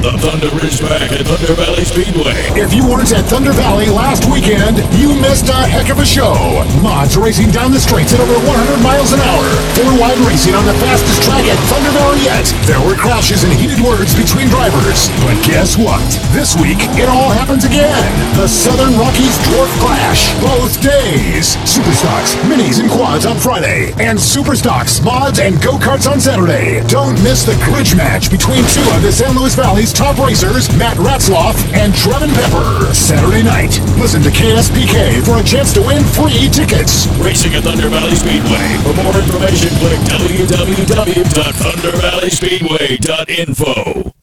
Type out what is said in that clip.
The Thunder is back at Thunder Valley Speedway. If you weren't at Thunder Valley last weekend, you missed a heck of a show. Mods racing down the straights at over 100 miles an hour. Four-wide racing on the fastest track at Thunder Valley yet. There were crashes and heated words between drivers. But guess what? This week, it all happens again. The Southern Rockies Dwarf Clash. Both days. Superstocks, minis, and quads on Friday. And Superstocks, mods, and go-karts on Saturday. Don't miss the Gridge match between two of the San Luis Valley's top racers, Matt Ratzloff and Trevin Pepper. Saturday night, listen to KSPK for a chance to win free tickets. Racing at Thunder Valley Speedway. For more information, click www.thundervalleyspeedway.info.